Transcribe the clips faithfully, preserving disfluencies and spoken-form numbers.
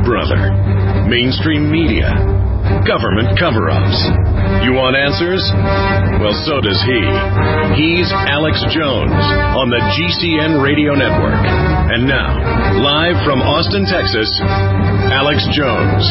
brother? Mainstream media? Government cover-ups? You want answers? Well, so does he. He's Alex Jones on the G C N Radio Network. And now, live from Austin, Texas, Alex Jones.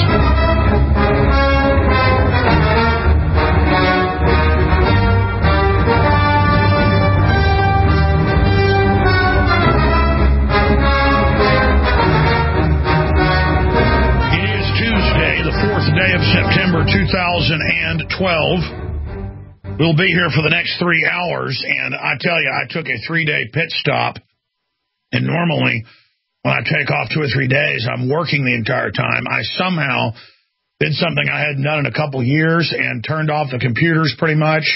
Day of September two thousand twelve. We'll be here for the next three hours, and I tell you, I took a three-day pit stop, and normally when I take off two or three days, I'm working the entire time. I somehow did something I hadn't done in a couple years and turned off the computers pretty much,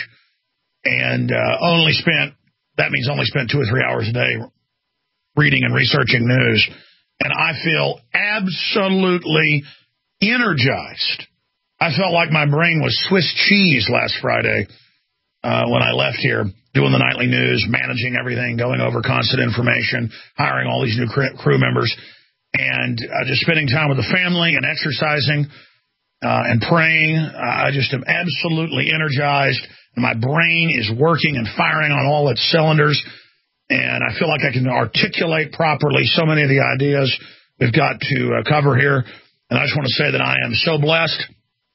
and uh, only spent, that means only spent two or three hours a day reading and researching news, and I feel absolutely energized. I felt like my brain was Swiss cheese last Friday uh, when I left here, doing the nightly news, managing everything, going over constant information, hiring all these new crew members, and uh, just spending time with the family and exercising uh, and praying. Uh, I just am absolutely energized, and my brain is working and firing on all its cylinders, and I feel like I can articulate properly so many of the ideas we've got to uh, cover here. And I just want to say that I am so blessed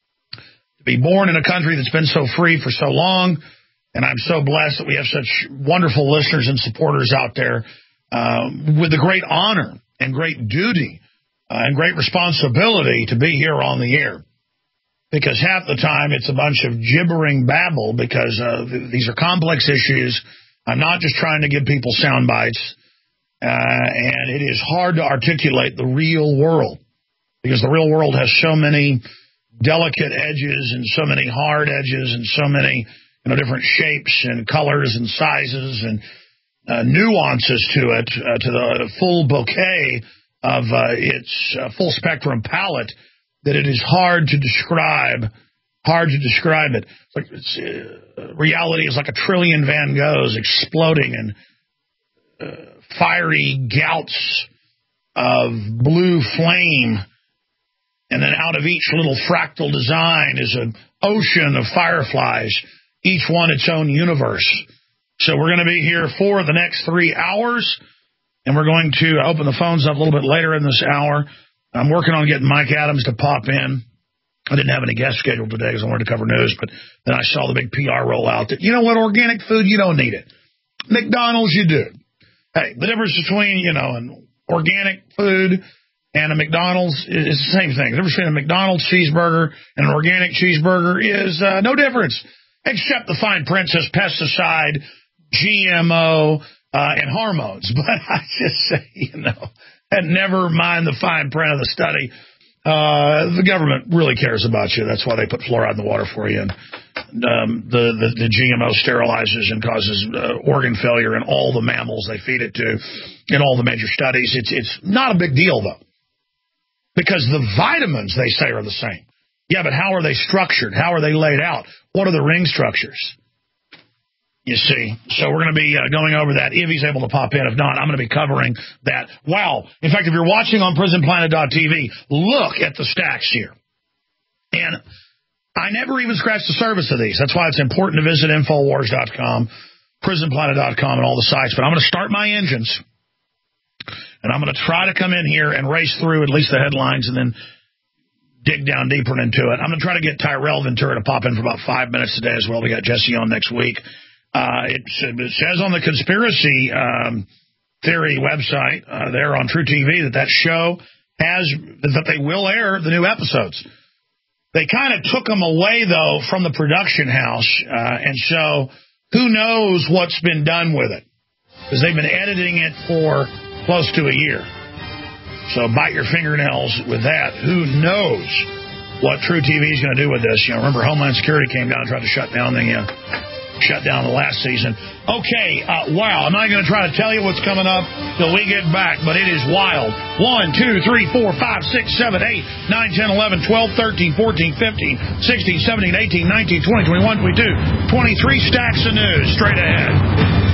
to be born in a country that's been so free for so long, and I'm so blessed that we have such wonderful listeners and supporters out there uh, with the great honor and great duty uh, and great responsibility to be here on the air. Because half the time it's a bunch of gibbering babble because uh, th- these are complex issues. I'm not just trying to give people sound bites, uh, and it is hard to articulate the real world. Because the real world has so many delicate edges and so many hard edges and so many, you know, different shapes and colors and sizes and uh, nuances to it, uh, to the full bouquet of uh, its uh, full spectrum palette, that it is hard to describe. Hard to describe it. It's like it's, uh, reality is like a trillion Van Goghs exploding in uh, fiery gouts of blue flame. And then out of each little fractal design is an ocean of fireflies, each one its own universe. So we're going to be here for the next three hours, and we're going to open the phones up a little bit later in this hour. I'm working on getting Mike Adams to pop in. I didn't have any guests scheduled today because I wanted to cover news, but then I saw the big P R rollout that, you know what, organic food, you don't need it. McDonald's, you do. Hey, the difference between, you know, an organic food and a McDonald's is the same thing. The difference between a McDonald's cheeseburger and an organic cheeseburger is uh, no difference, except the fine print says pesticide, G M O, uh, and hormones. But I just say, you know, and never mind the fine print of the study. Uh, the government really cares about you. That's why they put fluoride in the water for you. And um, the, the, the G M O sterilizes and causes uh, organ failure in all the mammals they feed it to in all the major studies. It's, it's not a big deal, though. Because the vitamins, they say, are the same. Yeah, but how are they structured? How are they laid out? What are the ring structures? You see. So we're going to be uh, going over that if he's able to pop in. If not, I'm going to be covering that. Wow. In fact, if you're watching on prison planet dot t v, look at the stacks here. And I never even scratched the surface of these. That's why it's important to visit Infowars dot com, prison planet dot com, and all the sites. But I'm going to start my engines. And I'm going to try to come in here and race through at least the headlines and then dig down deeper into it. I'm going to try to get Tyrell Ventura to pop in for about five minutes today as well. We got Jesse on next week. Uh, it, it says on the conspiracy um, theory website uh, there on True T V that that show has, that they will air the new episodes. They kind of took them away, though, from the production house. Uh, and so who knows what's been done with it? Because they've been editing it for close to a year. So bite your fingernails with that. Who knows what True T V is going to do with this? You know, remember Homeland Security came down and tried to shut down the uh, shut down the last season. Okay, uh, wow. I'm not going to try to tell you what's coming up till we get back, but it is wild. one, two, three, four, five, six, seven, eight, nine, ten, eleven, twelve, thirteen, fourteen, fifteen, sixteen, seventeen, eighteen, nineteen, twenty, twenty-one, twenty-two, twenty-three stacks of news straight ahead.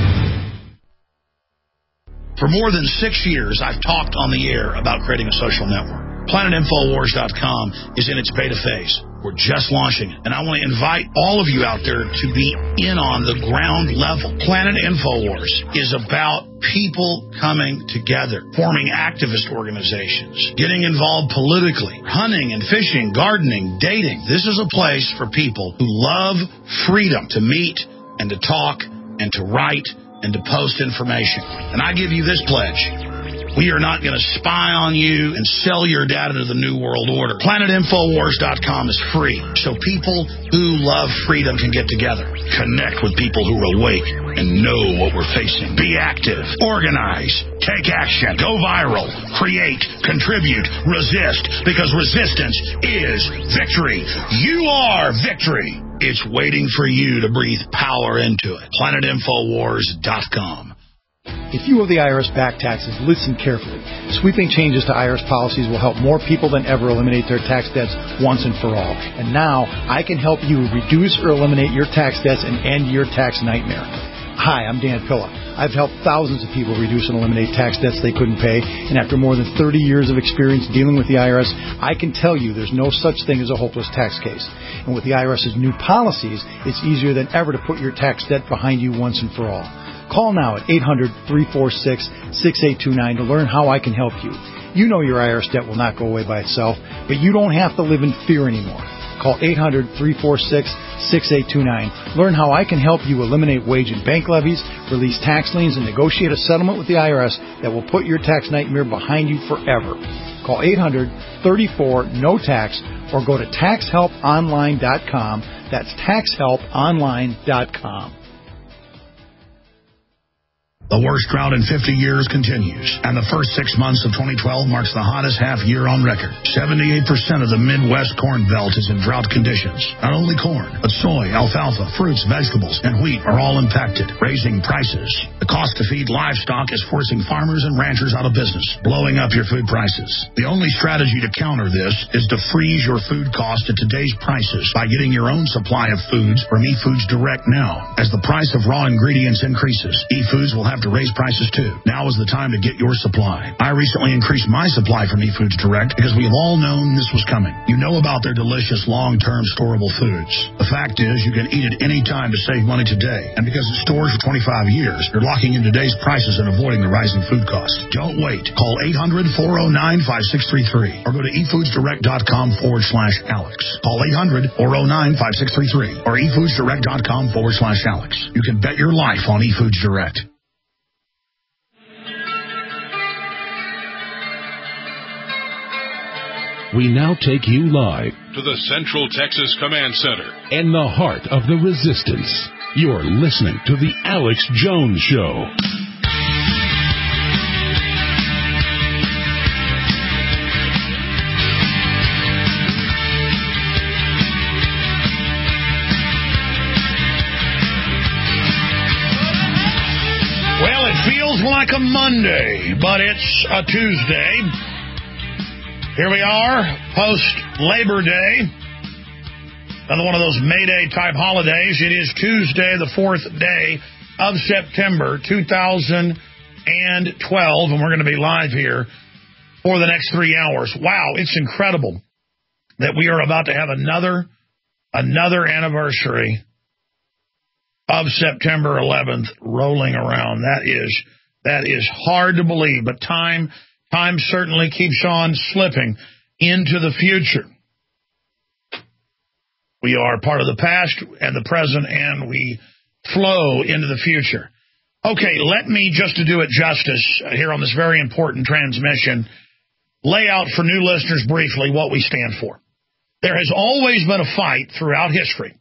For more than six years, I've talked on the air about creating a social network. Planet Infowars dot com is in its beta phase. We're just launching it, and I want to invite all of you out there to be in on the ground level. Planet Infowars is about people coming together, forming activist organizations, getting involved politically, hunting and fishing, gardening, dating. This is a place for people who love freedom to meet and to talk and to write and to post information. And I give you this pledge. We are not going to spy on you and sell your data to the New World Order. Planet Infowars dot com is free, so people who love freedom can get together, connect with people who are awake and know what we're facing. Be active, organize, take action, go viral, create, contribute, resist, because resistance is victory. You are victory. It's waiting for you to breathe power into it. Planet Infowars dot com. If you owe the I R S back taxes, listen carefully. Sweeping changes to I R S policies will help more people than ever eliminate their tax debts once and for all. And now, I can help you reduce or eliminate your tax debts and end your tax nightmare. Hi, I'm Dan Pilla. I've helped thousands of people reduce and eliminate tax debts they couldn't pay, and after more than thirty years of experience dealing with the I R S, I can tell you there's no such thing as a hopeless tax case. And with the IRS's new policies, it's easier than ever to put your tax debt behind you once and for all. Call now at eight hundred, three four six, six eight two nine to learn how I can help you. You know your I R S debt will not go away by itself, but you don't have to live in fear anymore. Call eight hundred, three four six, six eight two nine. Learn how I can help you eliminate wage and bank levies, release tax liens, and negotiate a settlement with the I R S that will put your tax nightmare behind you forever. Call eight hundred, three four, N O T A X or go to tax help online dot com. That's tax help online dot com. The worst drought in fifty years continues, and the first six months of twenty twelve marks the hottest half year on record. seventy-eight percent of the Midwest corn belt is in drought conditions. Not only corn, but soy, alfalfa, fruits, vegetables, and wheat are all impacted, raising prices. The cost to feed livestock is forcing farmers and ranchers out of business, blowing up your food prices. The only strategy to counter this is to freeze your food cost at today's prices by getting your own supply of foods from eFoods Direct now. As the price of raw ingredients increases, eFoods will have to raise prices too. Now is the time to get your supply. I recently increased my supply from eFoods Direct because we have all known this was coming. You know about their delicious long-term storable foods. The fact is you can eat it any time to save money today. And because it stores for twenty-five years, you're locking in today's prices and avoiding the rising food costs. Don't wait. Call eight hundred, four oh nine, five six three three or go to efoodsdirect.com forward slash Alex. Call eight hundred, four oh nine, five six three three or efoodsdirect.com forward slash Alex. You can bet your life on eFoods Direct. We now take you live to the Central Texas Command Center in the heart of the resistance. You're listening to The Alex Jones Show. Well, it feels like a Monday, but it's a Tuesday. Here we are, post-Labor Day, another one of those May Day type holidays. It is Tuesday, the fourth day of September, two thousand twelve, and we're going to be live here for the next three hours. Wow, it's incredible that we are about to have another, another anniversary of September eleventh rolling around. That is, that is hard to believe, but time... Time certainly keeps on slipping into the future. We are part of the past and the present, and we flow into the future. Okay, let me, just to do it justice here on this very important transmission, lay out for new listeners briefly what we stand for. There has always been a fight throughout history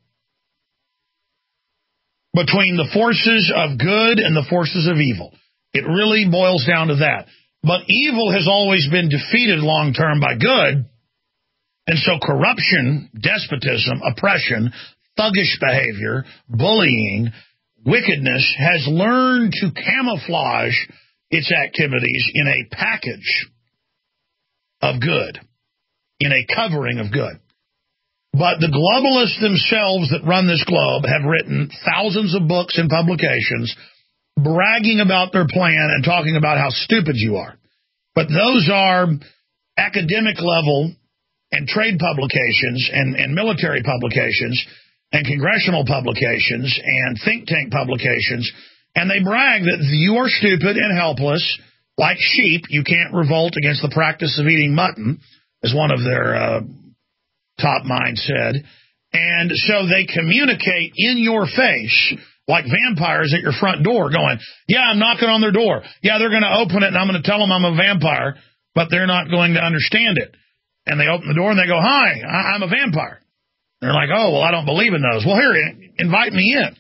between the forces of good and the forces of evil. It really boils down to that. But evil has always been defeated long-term by good, and so corruption, despotism, oppression, thuggish behavior, bullying, wickedness has learned to camouflage its activities in a package of good, in a covering of good. But the globalists themselves that run this globe have written thousands of books and publications bragging about their plan and talking about how stupid you are. But those are academic level and trade publications and, and military publications and congressional publications and think tank publications, and they brag that you are stupid and helpless, like sheep. You can't revolt against the practice of eating mutton, as one of their uh, top minds said. And so they communicate in your face like vampires at your front door going, yeah, I'm knocking on their door. Yeah, they're going to open it, and I'm going to tell them I'm a vampire, but they're not going to understand it. And they open the door, and they go, hi, I- I'm a vampire. They're like, oh, well, I don't believe in those. Well, here, invite me in.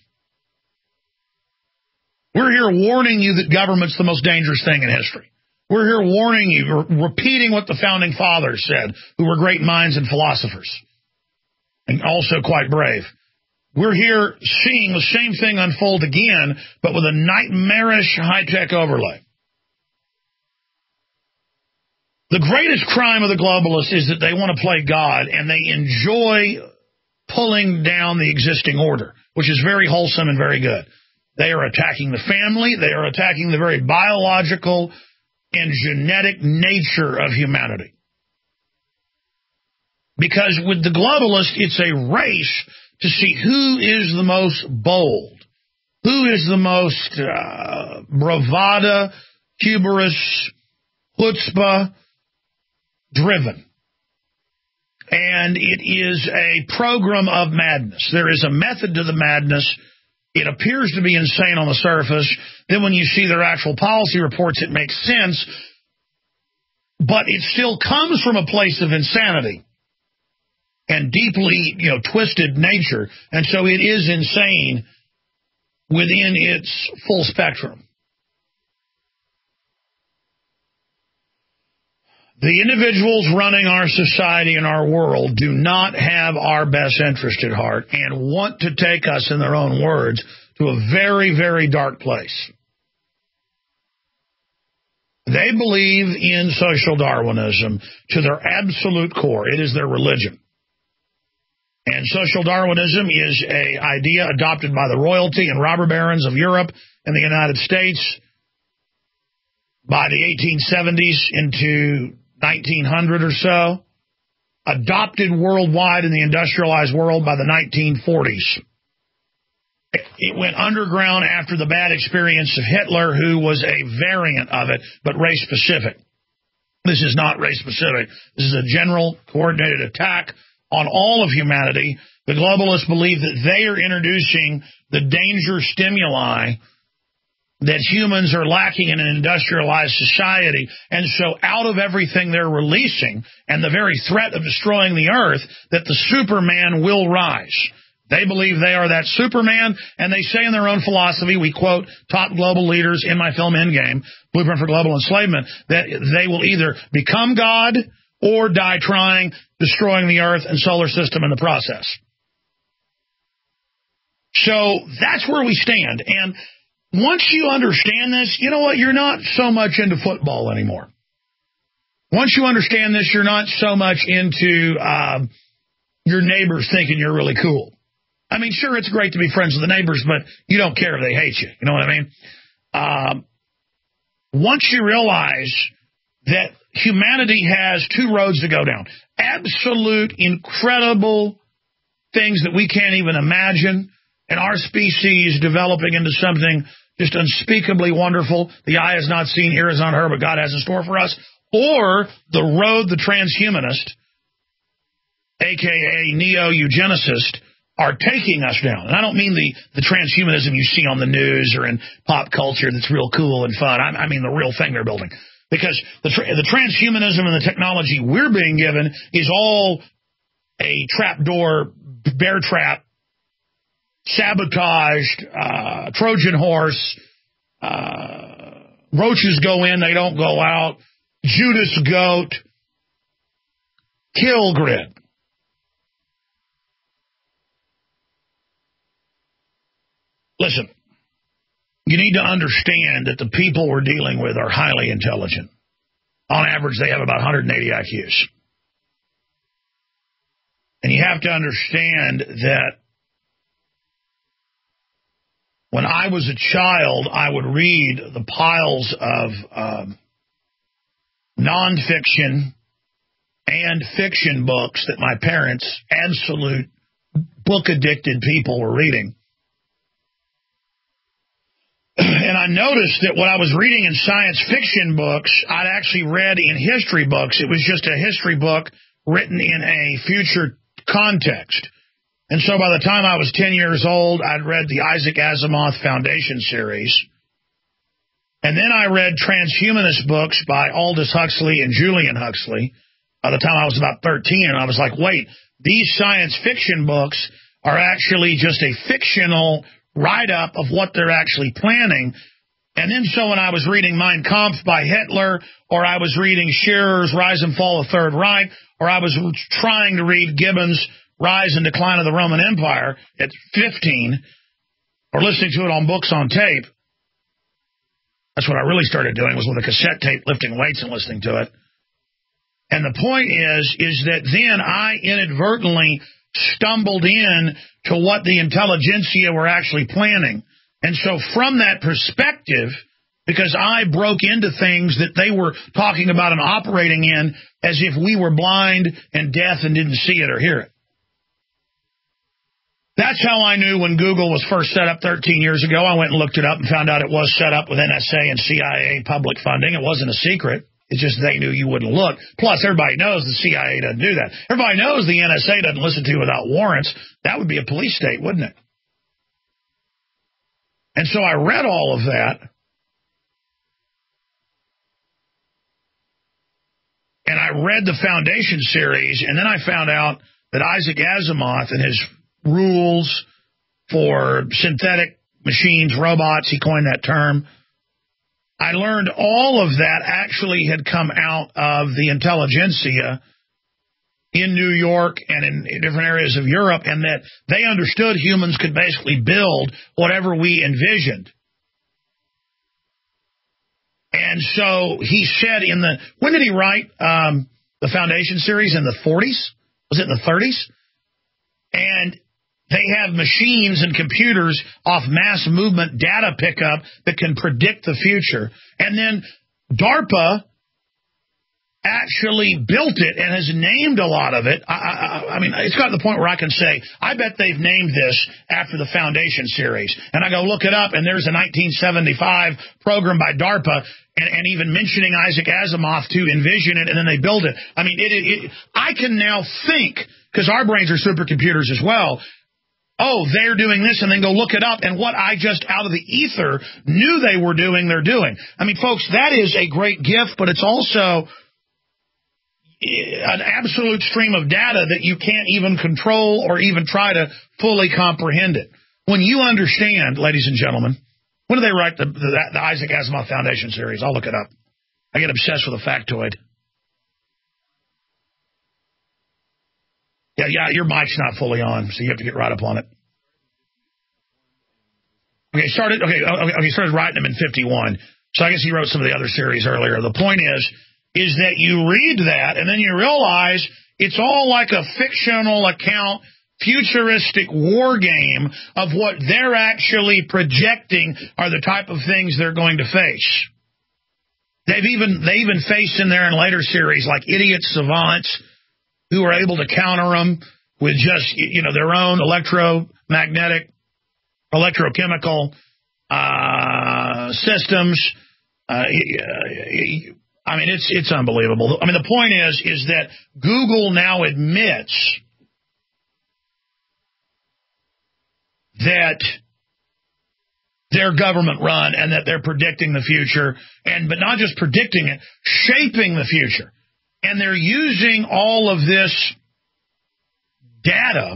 We're here warning you that government's the most dangerous thing in history. We're here warning you, re- repeating what the Founding Fathers said, who were great minds and philosophers, and also quite brave. We're here seeing the same thing unfold again, but with a nightmarish high-tech overlay. The greatest crime of the globalists is that they want to play God, and they enjoy pulling down the existing order, which is very wholesome and very good. They are attacking the family. They are attacking the very biological and genetic nature of humanity. Because with the globalists, it's a race to see who is the most bold, who is the most uh, bravada, hubris, chutzpah driven. And it is a program of madness. There is a method to the madness. It appears to be insane on the surface. Then when you see their actual policy reports, it makes sense. But it still comes from a place of insanity and deeply, you know, twisted nature. And so it is insane within its full spectrum. The individuals running our society and our world do not have our best interest at heart and want to take us, in their own words, to a very, very dark place. They believe in social Darwinism to their absolute core. It is their religion. And social Darwinism is an idea adopted by the royalty and robber barons of Europe and the United States by the eighteen seventies into nineteen hundred or so, adopted worldwide in the industrialized world by the nineteen forties. It went underground after the bad experience of Hitler, who was a variant of it, but race-specific. This is not race-specific. This is a general coordinated attack on all of humanity. The globalists believe that they are introducing the danger stimuli that humans are lacking in an industrialized society. And so out of everything they're releasing and the very threat of destroying the earth, that the Superman will rise. They believe they are that Superman, and they say in their own philosophy, we quote top global leaders in my film Endgame, Blueprint for Global Enslavement, that they will either become God or die trying, destroying the earth and solar system in the process. So that's where we stand. And once you understand this, you know what? You're not so much into football anymore. Once you understand this, you're not so much into uh, your neighbors thinking you're really cool. I mean, sure, it's great to be friends with the neighbors, but you don't care if they hate you. You know what I mean? Um, once you realize that humanity has two roads to go down, absolute, incredible things that we can't even imagine, and our species developing into something just unspeakably wonderful, the eye has not seen, ear has not heard, but God has in store for us, or the road the transhumanist, a k a neo-eugenicist, are taking us down. And I don't mean the, the transhumanism you see on the news or in pop culture that's real cool and fun. I, I mean the real thing they're building. Because the, tra- the transhumanism and the technology we're being given is all a trapdoor, bear trap, sabotaged, uh, Trojan horse, uh, roaches go in, they don't go out, Judas goat, kill grid. Listen, you need to understand that the people we're dealing with are highly intelligent. On average, they have about one hundred eighty I Qs. And you have to understand that when I was a child, I would read the piles of um, nonfiction and fiction books that my parents, absolute book-addicted people, were reading. And I noticed that what I was reading in science fiction books, I'd actually read in history books. It was just a history book written in a future context. And so by the time I was ten years old, I'd read the Isaac Asimov Foundation series. And then I read transhumanist books by Aldous Huxley and Julian Huxley by the time I was about thirteen. And I was like, wait, these science fiction books are actually just a fictional write-up of what they're actually planning. And then so when I was reading Mein Kampf by Hitler, or I was reading Shearer's Rise and Fall of the Third Reich, or I was trying to read Gibbon's Rise and Decline of the Roman Empire at fifteen, or listening to it on books on tape, that's what I really started doing, was with a cassette tape, lifting weights and listening to it. And the point is, is that then I inadvertently stumbled in to what the intelligentsia were actually planning. And so from that perspective, because I broke into things that they were talking about and operating in as if we were blind and deaf and didn't see it or hear it. That's how I knew when Google was first set up thirteen years ago. I went and looked it up and found out it was set up with N S A and C I A public funding. It wasn't a secret. It's just they knew you wouldn't look. Plus, everybody knows the C I A doesn't do that. Everybody knows the N S A doesn't listen to you without warrants. That would be a police state, wouldn't it? And so I read all of that. And I read the Foundation series, and then I found out that Isaac Asimov and his rules for synthetic machines, robots, he coined that term. I learned all of that actually had come out of the intelligentsia in New York and in different areas of Europe, and that they understood humans could basically build whatever we envisioned. And so he said in the, when did he write um, the Foundation series? In the forties? Was it in the thirties? And they have machines and computers off mass movement data pickup that can predict the future. And then DARPA actually built it and has named a lot of it. I, I, I mean, it's got to the point where I can say, I bet they've named this after the Foundation series. And I go look it up, and there's a nineteen seventy-five program by DARPA, and, and even mentioning Isaac Asimov to envision it, and then they build it. I mean, it, it, it, I can now think, because our brains are supercomputers as well, oh, they're doing this, and then go look it up, and what I just out of the ether knew they were doing, they're doing. I mean, folks, that is a great gift, but it's also an absolute stream of data that you can't even control or even try to fully comprehend it. When you understand, ladies and gentlemen, when do they write the, the, the Isaac Asimov Foundation series? I'll look it up. I get obsessed with a factoid. Yeah, yeah, your mic's not fully on, so you have to get right up on it. Okay, started. Okay, okay, okay, started writing them in fifty-one. So I guess he wrote some of the other series earlier. The point is, is that you read that and then you realize it's all like a fictional account, futuristic war game of what they're actually projecting are the type of things they're going to face. They've even they even faced in there in later series like idiot savants who are able to counter them with just, you know, their own electromagnetic, electrochemical uh, systems. Uh, I mean, it's it's unbelievable. I mean, the point is, is that Google now admits that they're government run and that they're predicting the future, and but not just predicting it, shaping the future. And they're using all of this data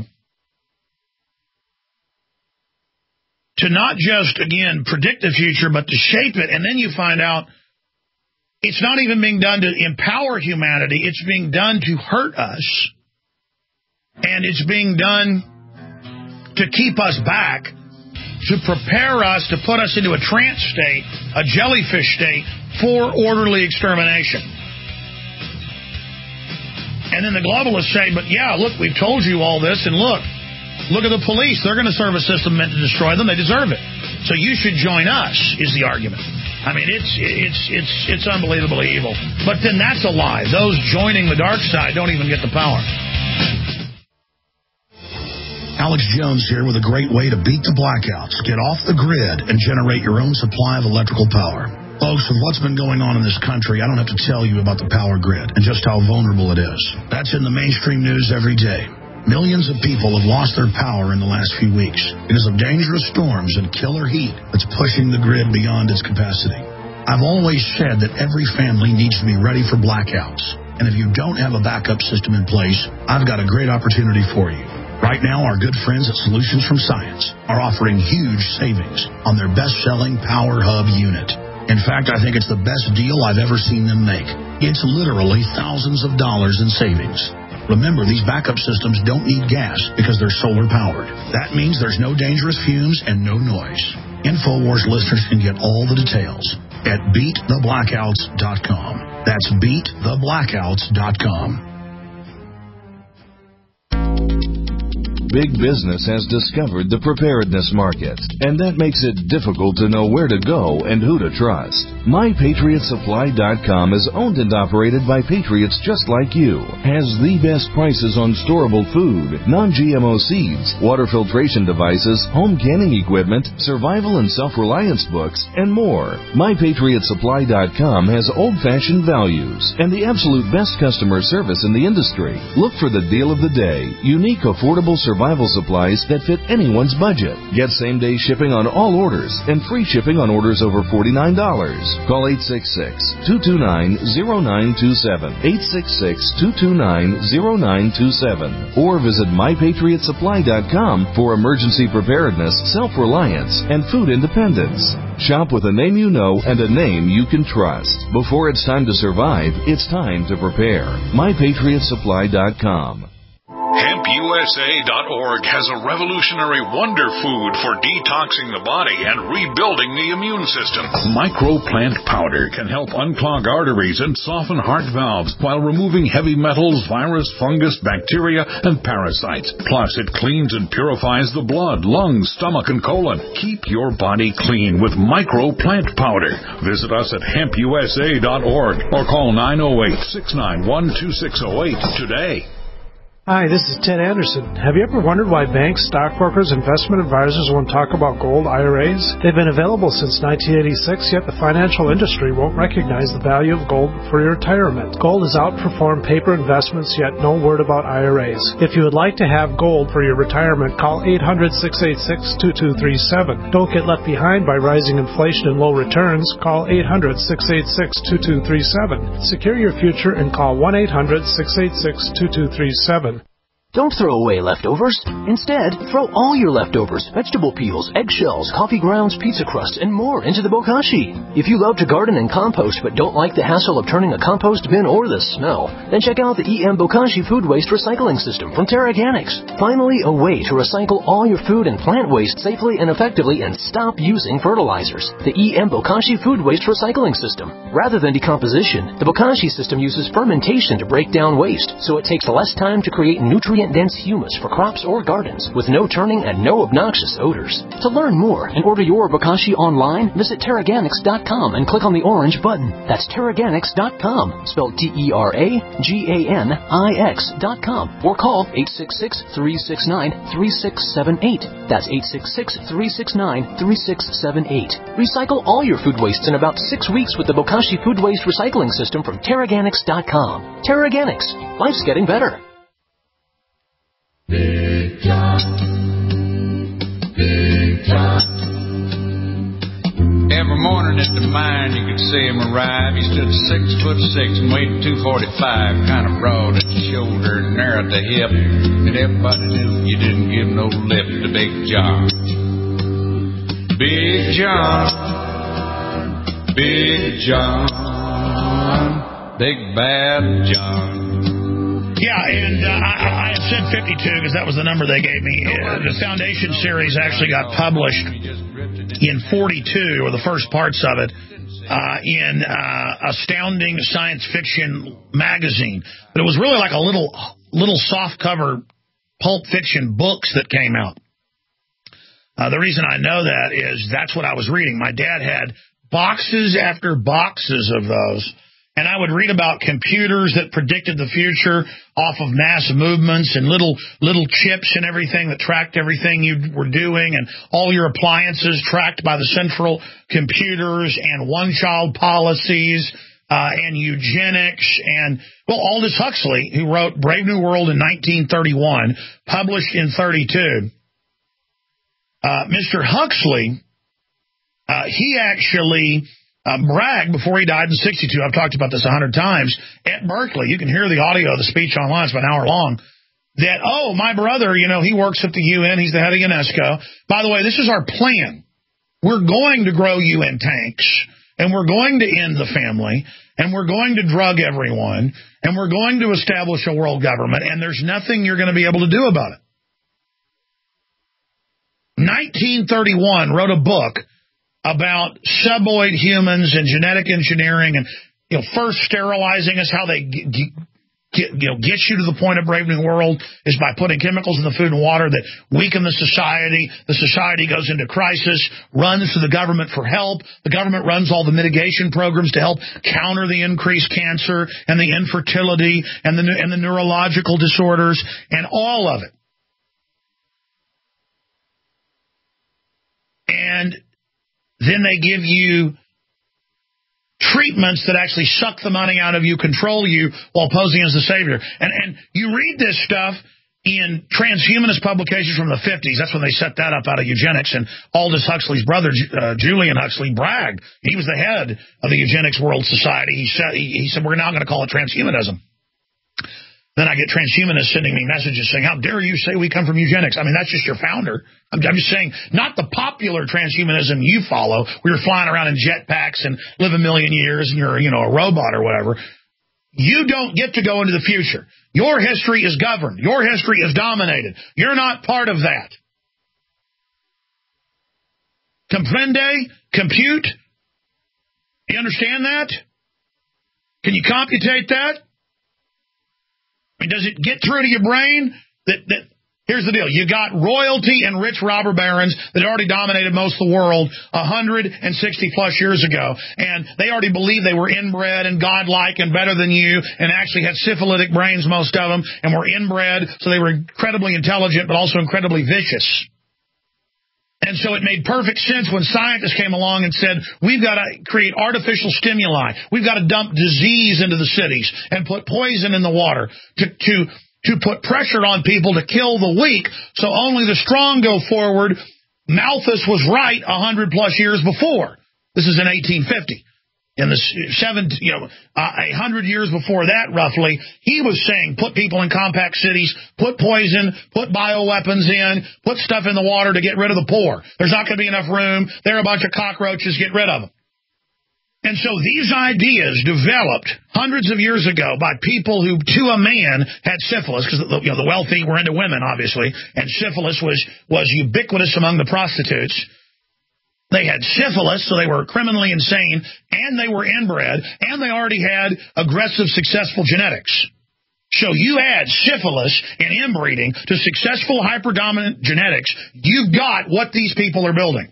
to not just, again, predict the future, but to shape it. And then you find out it's not even being done to empower humanity. It's being done to hurt us. And it's being done to keep us back, to prepare us, to put us into a trance state, a jellyfish state, for orderly extermination. And then the globalists say, but yeah, look, we've told you all this, and look, look at the police. They're going to serve a system meant to destroy them. They deserve it. So you should join us, is the argument. I mean, it's it's it's it's unbelievably evil. But then that's a lie. Those joining the dark side don't even get the power. Alex Jones here with a great way to beat the blackouts. Get off the grid and generate your own supply of electrical power. Folks, with what's been going on in this country, I don't have to tell you about the power grid and just how vulnerable it is. That's in the mainstream news every day. Millions of people have lost their power in the last few weeks because of dangerous storms and killer heat that's pushing the grid beyond its capacity. I've always said that every family needs to be ready for blackouts. And if you don't have a backup system in place, I've got a great opportunity for you. Right now, our good friends at Solutions from Science are offering huge savings on their best-selling Power Hub unit. In fact, I think it's the best deal I've ever seen them make. It's literally thousands of dollars in savings. Remember, these backup systems don't need gas because they're solar-powered. That means there's no dangerous fumes and no noise. InfoWars listeners can get all the details at beat the blackouts dot com. That's beat the blackouts dot com. Big business has discovered the preparedness market, and that makes it difficult to know where to go and who to trust. My Patriot Supply dot com is owned and operated by patriots just like you, has the best prices on storable food, non-G M O seeds, water filtration devices, home canning equipment, survival and self-reliance books, and more. My Patriot Supply dot com has old-fashioned values and the absolute best customer service in the industry. Look for the deal of the day, unique, affordable survival Survival supplies that fit anyone's budget. Get same-day shipping on all orders and free shipping on orders over forty-nine dollars. Call eight six six, two two nine, zero nine two seven, eight six six, two two nine, zero nine two seven, or visit my patriot supply dot com for emergency preparedness, self-reliance, and food independence. Shop with a name you know and a name you can trust. Before it's time to survive, it's time to prepare. my patriot supply dot com. hemp u s a dot org has a revolutionary wonder food for detoxing the body and rebuilding the immune system. Microplant powder can help unclog arteries and soften heart valves while removing heavy metals, virus, fungus, bacteria, and parasites. Plus, it cleans and purifies the blood, lungs, stomach, and colon. Keep your body clean with Microplant powder. Visit us at hemp u s a dot org or call nine oh eight, six nine one, two six oh eight today. Hi, this is Ted Anderson. Have you ever wondered why banks, stockbrokers, investment advisors won't talk about gold I R As? They've been available since nineteen eighty-six, yet the financial industry won't recognize the value of gold for your retirement. Gold has outperformed paper investments, yet no word about I R As. If you would like to have gold for your retirement, call eight hundred, six eight six, two two three seven. Don't get left behind by rising inflation and low returns. Call eight hundred, six eight six, two two three seven. Secure your future and call one eight hundred, six eight six, two two three seven. Don't throw away leftovers. Instead, throw all your leftovers, vegetable peels, eggshells, coffee grounds, pizza crust, and more into the bokashi. If you love to garden and compost but don't like the hassle of turning a compost bin or the smell, then check out the E M Bokashi Food Waste Recycling System from Terraganics. Finally, a way to recycle all your food and plant waste safely and effectively and stop using fertilizers. The E M Bokashi Food Waste Recycling System. Rather than decomposition, the Bokashi system uses fermentation to break down waste, so it takes less time to create nutrient dense humus for crops or gardens with no turning and no obnoxious odors. To learn more and order your Bokashi online, visit Terraganics dot com and click on the orange button. That's Terraganics dot com, spelled T E R A G A N I X dot com, or call eight six six, three six nine, three six seven eight. That's eight six six, three six nine, three six seven eight. Recycle all your food wastes in about six weeks with the Bokashi Food Waste Recycling System from Terraganics dot com. Terraganics. Life's getting better. Big John, Big John. Every morning at the mine you could see him arrive. He stood six foot six and weighed two forty-five, kind of broad at the shoulder and narrow at the hip. And everybody knew you didn't give no lip to Big John. Big John, Big John, Big Bad John. Yeah, and uh, I, I said fifty-two because that was the number they gave me. Uh, the Foundation series actually got published in forty-two, or the first parts of it, uh, in uh, Astounding Science Fiction magazine. But it was really like a little, little soft-cover pulp fiction books that came out. Uh, the reason I know that is that's what I was reading. My dad had boxes after boxes of those. And I would read about computers that predicted the future off of mass movements and little little chips and everything that tracked everything you were doing, and all your appliances tracked by the central computers, and one-child policies uh, and eugenics. And, well, Aldous Huxley, who wrote Brave New World in nineteen thirty-one, published in thirty-two, uh, Mister Huxley, uh, he actually... Uh, bragged before he died in sixty-two. I've talked about this a hundred times at Berkeley. You can hear the audio of the speech online. It's about an hour long. That, oh, my brother, you know, he works at the U N. He's the head of UNESCO. By the way, this is our plan. We're going to grow U N tanks, and we're going to end the family, and we're going to drug everyone, and we're going to establish a world government, and there's nothing you're going to be able to do about it. nineteen thirty-one, wrote a book about suboid humans and genetic engineering, and, you know, first sterilizing us, how they get, get, you know, get you to the point of Brave New World is by putting chemicals in the food and water that weaken the society. The society goes into crisis, runs to the government for help. The government runs all the mitigation programs to help counter the increased cancer and the infertility and the, and the neurological disorders and all of it. And then they give you treatments that actually suck the money out of you, control you, while posing as the savior. And and you read this stuff in transhumanist publications from the fifties. That's when they set that up out of eugenics. And Aldous Huxley's brother, uh, Julian Huxley, bragged. He was the head of the Eugenics World Society. He said, he, he said we're now going to call it transhumanism. Then I get transhumanists sending me messages saying, how dare you say we come from eugenics? I mean, that's just your founder. I'm, I'm just saying, not the popular transhumanism you follow, where you're flying around in jetpacks and live a million years and you're, you know, a robot or whatever. You don't get to go into the future. Your history is governed. Your history is dominated. You're not part of that. Comprende? Compute? You understand that? Can you computate that? I mean, does it get through to your brain that, that here's the deal. You got royalty and rich robber barons that already dominated most of the world one hundred sixty plus years ago. And they already believed they were inbred and godlike and better than you, and actually had syphilitic brains, most of them, and were inbred, so they were incredibly intelligent but also incredibly vicious. And so it made perfect sense when scientists came along and said, we've got to create artificial stimuli. We've got to dump disease into the cities and put poison in the water to, to, to put pressure on people to kill the weak, so only the strong go forward. Malthus was right one hundred plus years before. This is in eighteen fifty. In the seven, you know, a uh, hundred years before that, roughly, he was saying, put people in compact cities, put poison, put bioweapons in, put stuff in the water to get rid of the poor. There's not going to be enough room. There are a bunch of cockroaches. Get rid of them. And so these ideas developed hundreds of years ago by people who, to a man, had syphilis, because you know, the wealthy were into women, obviously, and syphilis was was ubiquitous among the prostitutes. They had syphilis, so they were criminally insane, and they were inbred, and they already had aggressive, successful genetics. So you add syphilis and inbreeding to successful, hyperdominant genetics, you've got what these people are building.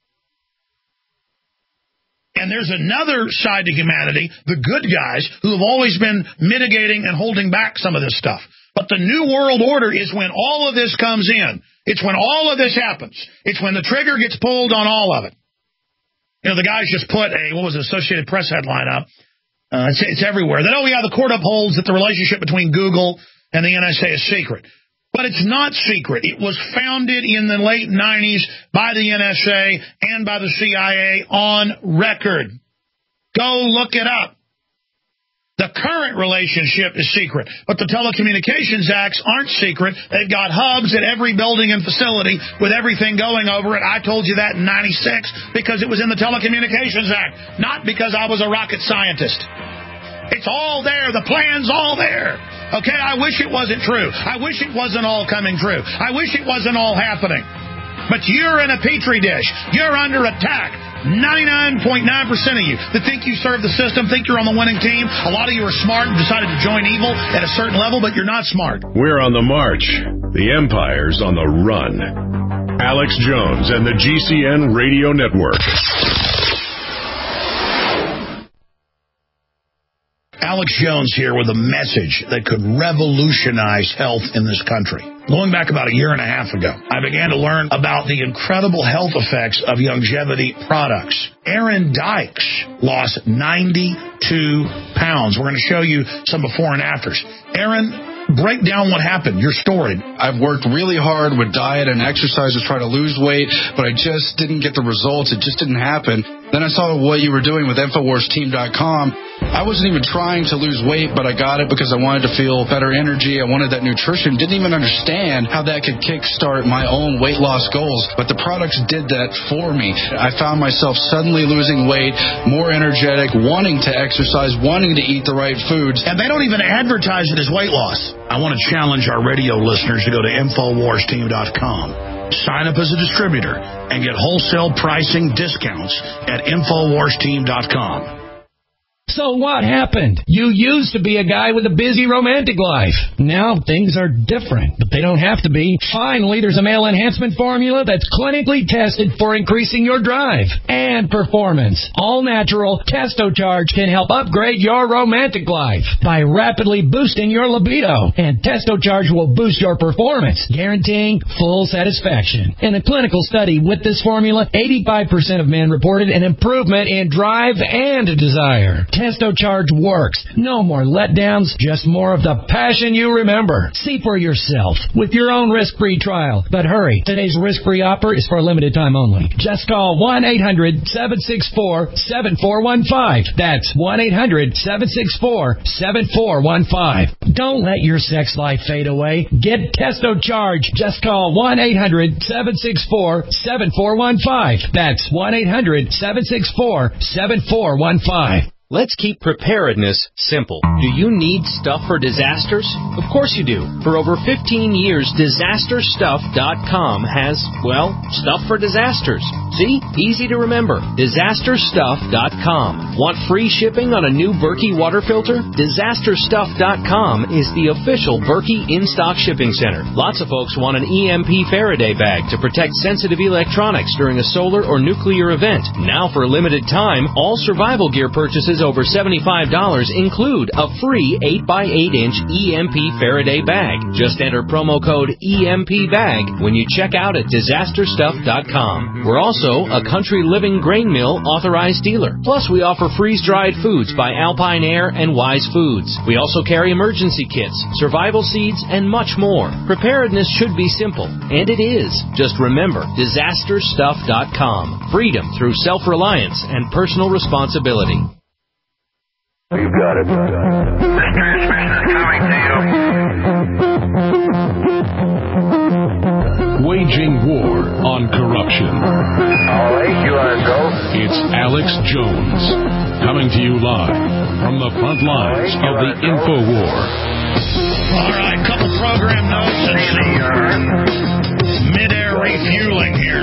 And there's another side to humanity, the good guys, who have always been mitigating and holding back some of this stuff. But the New World Order is when all of this comes in. It's when all of this happens. It's when the trigger gets pulled on all of it. You know, the guys just put a, what was it, Associated Press headline up. Uh, it's, it's everywhere. That, oh, yeah, the court upholds that the relationship between Google and the N S A is secret. But it's not secret. It was founded in the late nineties by the N S A and by the C I A on record. Go look it up. The current relationship is secret, but the Telecommunications Acts aren't secret. They've got hubs at every building and facility with everything going over it. I told you that in ninety-six because it was in the Telecommunications Act, not because I was a rocket scientist. It's all there. The plan's all there. Okay, I wish it wasn't true. I wish it wasn't all coming true. I wish it wasn't all happening. But you're in a petri dish. You're under attack. ninety-nine point nine percent of you that think you serve the system, think you're on the winning team. A lot of you are smart and decided to join evil at a certain level, but you're not smart. We're on the march. The empire's on the run. Alex Jones and the G C N Radio Network. Alex Jones here with a message that could revolutionize health in this country. Going back about a year and a half ago, I began to learn about the incredible health effects of longevity products. Aaron Dykes lost ninety-two pounds. We're going to show you some before and afters. Aaron, break down what happened, your story. I've worked really hard with diet and exercise to try to lose weight, but I just didn't get the results. It just didn't happen. Then I saw what you were doing with Infowars Team dot com. I wasn't even trying to lose weight, but I got it because I wanted to feel better energy. I wanted that nutrition. Didn't even understand how that could kickstart my own weight loss goals, but the products did that for me. I found myself suddenly losing weight, more energetic, wanting to exercise, wanting to eat the right foods. And they don't even advertise it as weight loss. I want to challenge our radio listeners to go to Infowars Team dot com. Sign up as a distributor and get wholesale pricing discounts at Infowars Team dot com. So what happened? You used to be a guy with a busy romantic life. Now things are different, but they don't have to be. Finally, there's a male enhancement formula that's clinically tested for increasing your drive and performance. All natural TestoCharge can help upgrade your romantic life by rapidly boosting your libido. And TestoCharge will boost your performance, guaranteeing full satisfaction. In a clinical study with this formula, eighty-five percent of men reported an improvement in drive and desire. TestoCharge works. No more letdowns, just more of the passion you remember. See for yourself with your own risk-free trial. But hurry, today's risk-free offer is for a limited time only. Just call one eight hundred seven six four seven four one five. That's one eight hundred seven six four seven four one five. Don't let your sex life fade away. Get TestoCharge. Just call one eight hundred seven six four seven four one five. That's one eight hundred seven six four seven four one five. Let's keep preparedness simple. Do you need stuff for disasters? Of course you do. For over fifteen years, disaster stuff dot com has, well, stuff for disasters. See? Easy to remember. disaster stuff dot com. Want free shipping on a new Berkey water filter? disaster stuff dot com is the official Berkey in-stock shipping center. Lots of folks want an E M P Faraday bag to protect sensitive electronics during a solar or nuclear event. Now for a limited time, all survival gear purchases over seventy-five dollars include a free eight by eight inch E M P Faraday bag. Just enter promo code E M P bag when you check out at disaster stuff dot com. We're also a Country Living Grain Mill authorized dealer. Plus, we offer freeze-dried foods by Alpine Air and Wise Foods. We also carry emergency kits, survival seeds, and much more. Preparedness should be simple, and it is. Just remember, disaster stuff dot com. Freedom through self-reliance and personal responsibility. You got it. This transmission is coming to you. Waging war on corruption. All right, you want to go? It's Alex Jones, coming to you live from the front lines of the InfoWar. All right, couple program notes and some mid-air refueling here.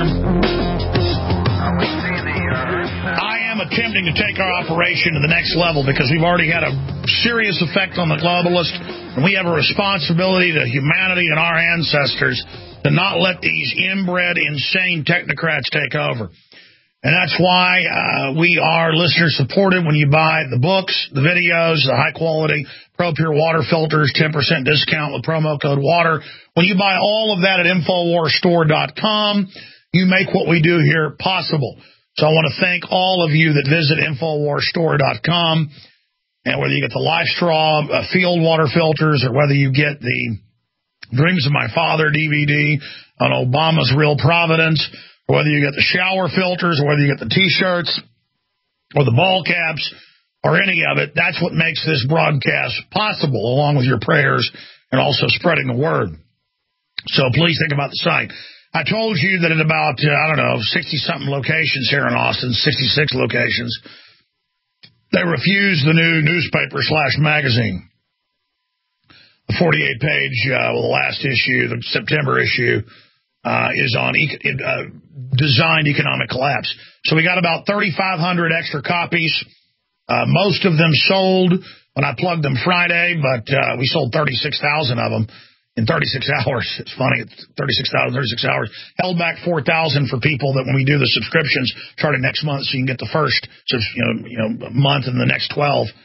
Attempting to take our operation to the next level because we've already had a serious effect on the globalist, and we have a responsibility to humanity and our ancestors to not let these inbred, insane technocrats take over. And that's why uh, we are listener-supported. When you buy the books, the videos, the high-quality ProPure water filters, ten percent discount with promo code WATER. When you buy all of that at Infowars Store dot com, you make what we do here possible. So I want to thank all of you that visit Infowars Store dot com, and whether you get the LifeStraw uh, field water filters or whether you get the Dreams of My Father D V D on Obama's Real Providence, or whether you get the shower filters, or whether you get the T-shirts or the ball caps or any of it, that's what makes this broadcast possible, along with your prayers and also spreading the word. So please think about the site. I told you that at about, uh, I don't know, sixty-something locations here in Austin, sixty-six locations, they refused the new newspaper slash magazine. The forty-eight page, uh, well, the last issue, the September issue, uh, is on e- uh, designed economic collapse. So we got about thirty-five hundred extra copies. Uh, most of them sold when I plugged them Friday, but uh, we sold thirty-six thousand of them. In thirty-six hours. It's funny. It's thirty-six thousand, thirty-six hours. Held back four thousand for people that when we do the subscriptions starting next month, so you can get the first you know, you know, month and the next twelve.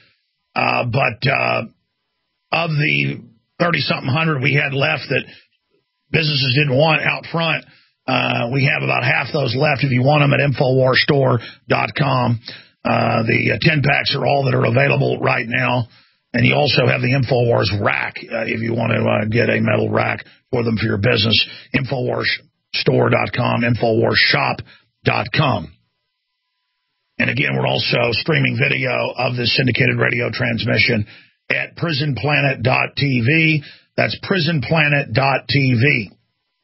Uh, but uh, of the thirty-something hundred we had left that businesses didn't want out front, uh, we have about half those left if you want them at Infowars Store dot com. Uh, the uh, ten packs are all that are available right now. And you also have the Infowars rack uh, if you want to uh, get a metal rack for them for your business. Infowars Store dot com, Infowars Shop dot com. And again, we're also streaming video of this syndicated radio transmission at Prison Planet dot T V. That's Prison Planet dot T V.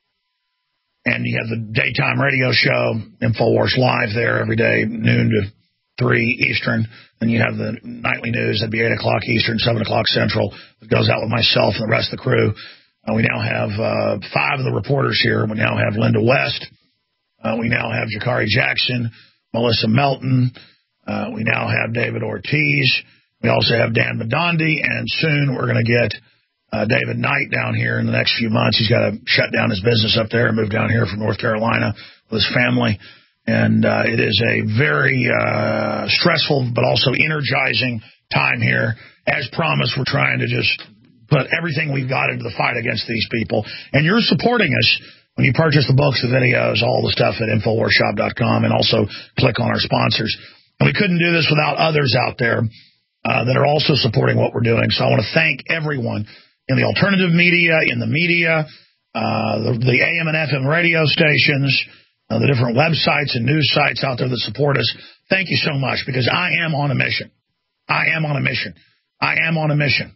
And you have the daytime radio show, Infowars Live there every day, noon to three Eastern. And you have the nightly news. That'd be eight o'clock Eastern, seven o'clock Central. It goes out with myself and the rest of the crew. Uh, we now have uh, five of the reporters here. We now have Linda West. Uh, we now have Jakari Jackson, Melissa Melton. Uh, we now have David Ortiz. We also have Dan Madandi. And soon we're going to get uh, David Knight down here in the next few months. He's got to shut down his business up there and move down here from North Carolina with his family. And uh, it is a very uh, stressful but also energizing time here. As promised, we're trying to just put everything we've got into the fight against these people. And you're supporting us when you purchase the books, the videos, all the stuff at Infowars Shop dot com, and also click on our sponsors. And we couldn't do this without others out there uh, that are also supporting what we're doing. So I want to thank everyone in the alternative media, in the media, uh, the, the A M and F M radio stations, Uh, the different websites and news sites out there that support us. Thank you so much, because I am on a mission. I am on a mission. I am on a mission.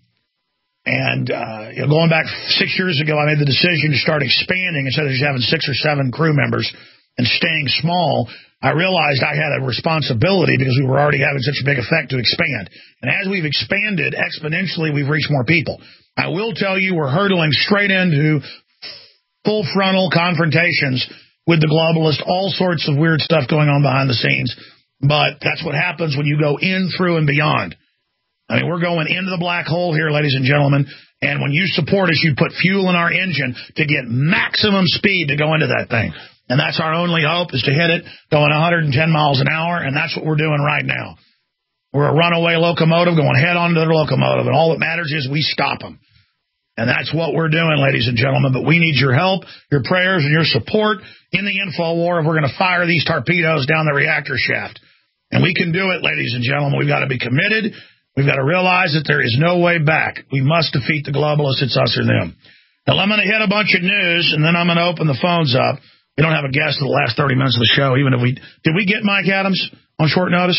And uh, you know, going back six years ago, I made the decision to start expanding instead of just having six or seven crew members and staying small. I realized I had a responsibility because we were already having such a big effect to expand. And as we've expanded exponentially, we've reached more people. I will tell you, we're hurtling straight into full frontal confrontations with the globalists, all sorts of weird stuff going on behind the scenes. But that's what happens when you go in, through, and beyond. I mean, we're going into the black hole here, ladies and gentlemen, and when you support us, you put fuel in our engine to get maximum speed to go into that thing. And that's our only hope, is to hit it going one hundred ten miles an hour, and that's what we're doing right now. We're a runaway locomotive going head on to the locomotive, and all that matters is we stop them. And that's what we're doing, ladies and gentlemen. But we need your help, your prayers, and your support in the info war if we're going to fire these torpedoes down the reactor shaft. And we can do it, ladies and gentlemen. We've got to be committed. We've got to realize that there is no way back. We must defeat the globalists. It's us or them. Now, I'm going to hit a bunch of news, and then I'm going to open the phones up. We don't have a guest for the last thirty minutes of the show, even if we... Did we get Mike Adams on short notice?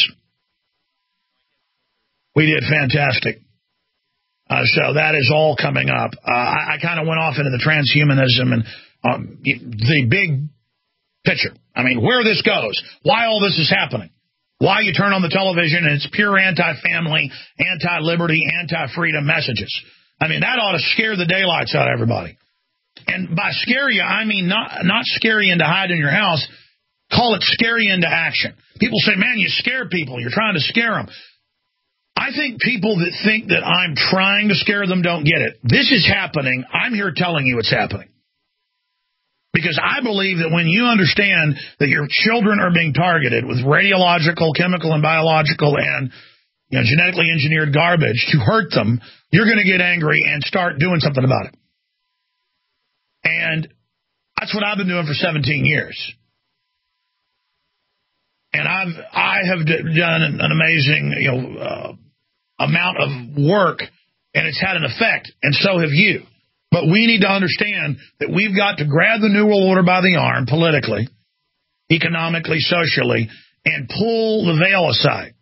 We did. Fantastic. Uh, so that is all coming up. Uh, I, I kind of went off into the transhumanism and um, the big picture. I mean, where this goes, why all this is happening, why you turn on the television and it's pure anti-family, anti-liberty, anti-freedom messages. I mean, that ought to scare the daylights out of everybody. And by scare you, I mean not, not scare you into hide in your house. Call it scare you into action. People say, man, you scare people. You're trying to scare them. I think people that think that I'm trying to scare them don't get it. This is happening. I'm here telling you it's happening. Because I believe that when you understand that your children are being targeted with radiological, chemical, and biological and you know, genetically engineered garbage to hurt them, you're going to get angry and start doing something about it. And that's what I've been doing for seventeen years. And I've I have done an amazing you know uh, amount of work, and it's had an effect, and so have you. But we need to understand that we've got to grab the New World Order by the arm, politically, economically, socially, and pull the veil aside.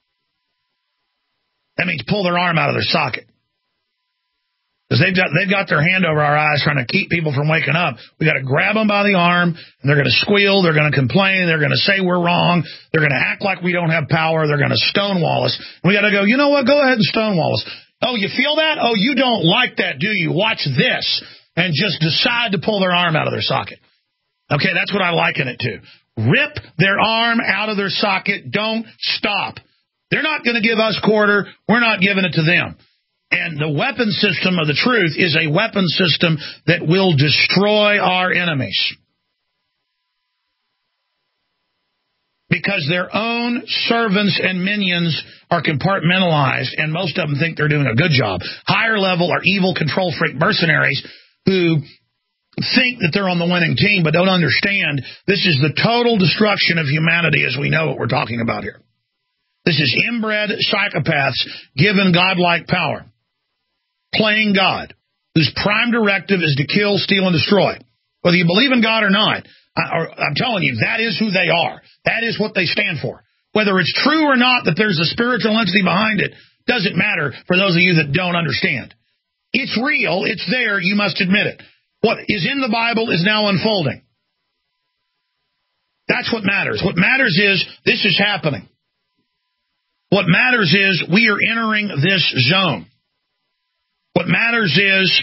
That means pull their arm out of their socket. Because they've got, they've got their hand over our eyes trying to keep people from waking up. We've got to grab them by the arm, and they're going to squeal, they're going to complain, they're going to say we're wrong, they're going to act like we don't have power, they're going to stonewall us. And we got to go, you know what, go ahead and stonewall us. Oh, you feel that? Oh, you don't like that, do you? Watch this. And just decide to pull their arm out of their socket. Okay, that's what I liken it to. Rip their arm out of their socket. Don't stop. They're not going to give us quarter. We're not giving it to them. And the weapon system of the truth is a weapon system that will destroy our enemies. because their own servants and minions are compartmentalized, and most of them think they're doing a good job. Higher level are evil control freak mercenaries who think that they're on the winning team but don't understand this is the total destruction of humanity as we know what we're talking about here. This is inbred psychopaths given godlike power, playing God, whose prime directive is to kill, steal, and destroy. Whether you believe in God or not, I, I'm telling you, that is who they are. That is what they stand for. Whether it's true or not that there's a spiritual entity behind it doesn't matter for those of you that don't understand. It's real. It's there. You must admit it. What is in the Bible is now unfolding. That's what matters. What matters is this is happening. What matters is we are entering this zone. What matters is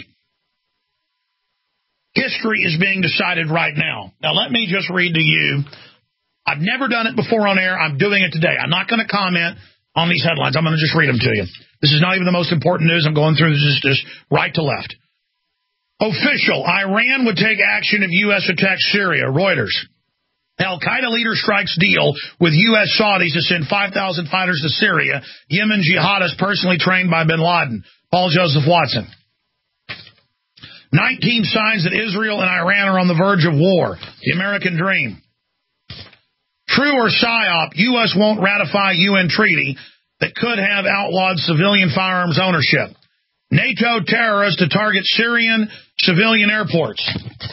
history is being decided right now. Now, let me just read to you. I've never done it before on air. I'm doing it today. I'm not going to comment on these headlines. I'm going to just read them to you. This is not even the most important news. I'm going through this is just right to left. Official, Iran would take action if U S attacks Syria. Reuters. Al-Qaeda leader strikes deal with U S Saudis to send five thousand fighters to Syria. Yemen jihadists personally trained by bin Laden. Paul Joseph Watson. nineteen signs that Israel and Iran are on the verge of war. The American dream. True or psyop, U S won't ratify U N treaty that could have outlawed civilian firearms ownership. NATO terrorists to target Syrian civilian airports.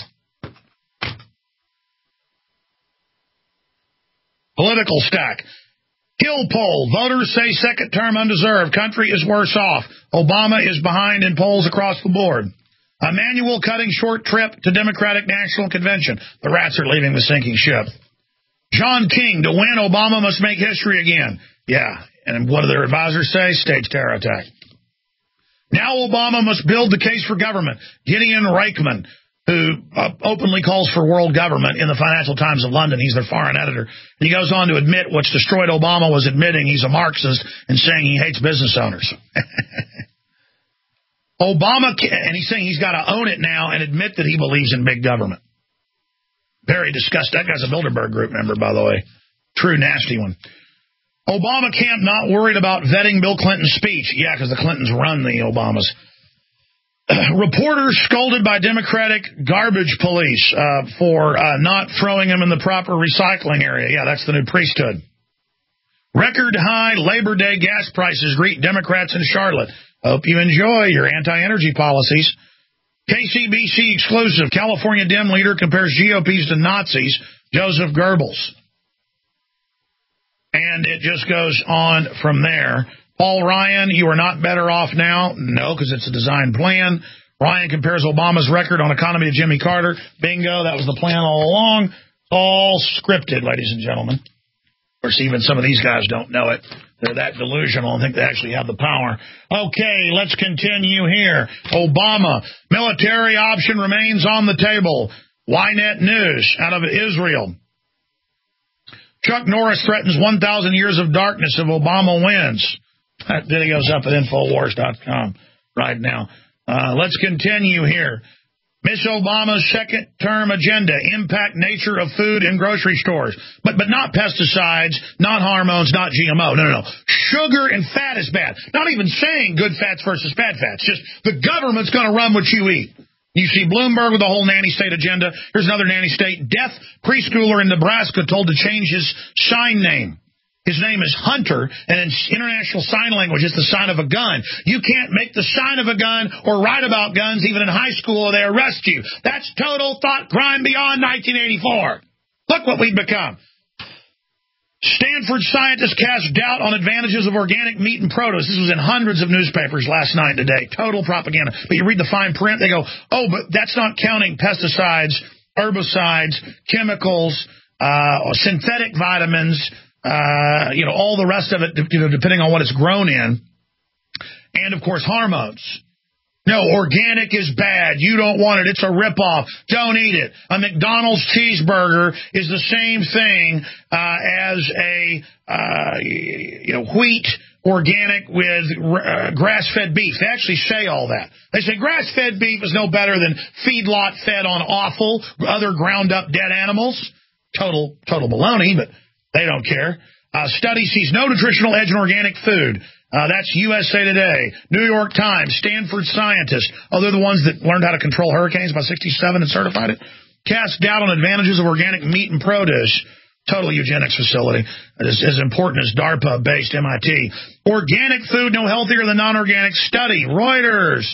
Political stack. Hill poll. Voters say second term undeserved. Country is worse off. Obama is behind in polls across the board. Emanuel cutting short trip to Democratic National Convention. The rats are leaving the sinking ship. John King, to win, Obama must make history again. Yeah, and what do their advisors say? Staged terror attack. Now Obama must build the case for government. Gideon Reichman, who uh, openly calls for world government in the Financial Times of London. He's their foreign editor. And he goes on to admit what's destroyed Obama was admitting he's a Marxist and saying he hates business owners. Obama, and he's saying he's got to own it now and admit that he believes in big government. Very disgusting. That guy's a Bilderberg Group member, by the way. True nasty one. Obama camp not worried about vetting Bill Clinton's speech. Yeah, because the Clintons run the Obamas. Reporters scolded by Democratic garbage police uh, for uh, not throwing them in the proper recycling area. Yeah, that's the new priesthood. Record high Labor Day gas prices greet Democrats in Charlotte. Hope you enjoy your anti-energy policies. K C B C exclusive. California Dem leader compares G O Ps to Nazis. Joseph Goebbels. And it just goes on from there. Paul Ryan, you are not better off now. No, because it's a design plan. Ryan compares Obama's record on economy to Jimmy Carter. Bingo, that was the plan all along. All scripted, ladies and gentlemen. Of course, even some of these guys don't know it. They're that delusional and think they actually have the power. Okay, let's continue here. Obama, military option remains on the table. Ynet News out of Israel. Chuck Norris threatens one thousand years of darkness if Obama wins. That video's up at Infowars dot com right now. Uh, let's continue here. Miss Obama's second-term agenda, impact nature of food in grocery stores. But but not pesticides, not hormones, not G M O. No, no, no. Sugar and fat is bad. Not even saying good fats versus bad fats. Just the government's going to run what you eat. You see Bloomberg with the whole nanny state agenda. Here's another nanny state. Deaf preschooler in Nebraska told to change his sign name. His name is Hunter, and in international sign language, it's the sign of a gun. You can't make the sign of a gun or write about guns even in high school or they arrest you. That's total thought crime beyond nineteen eighty-four. Look what we've become. Stanford scientists cast doubt on advantages of organic meat and produce. This was in hundreds of newspapers last night and today. Total propaganda. But you read the fine print, they go, oh, but that's not counting pesticides, herbicides, chemicals, uh, synthetic vitamins, uh, you know, all the rest of it, you know, depending on what it's grown in. And, of course, hormones. No, organic is bad. You don't want it. It's a ripoff. Don't eat it. A McDonald's cheeseburger is the same thing uh, as a uh, you know wheat organic with uh, grass-fed beef. They actually say all that. They say grass-fed beef is no better than feedlot fed on offal, other ground-up dead animals. Total, total baloney, but They don't care. Uh, study sees no nutritional edge in organic food. Uh, that's U S A Today, New York Times, Stanford scientists. Oh, they're the ones that learned how to control hurricanes by sixty-seven and certified it. Cast doubt on advantages of organic meat and produce. Total eugenics facility. As, as important as DARPA-based M I T. Organic food no healthier than non-organic. Study. Reuters.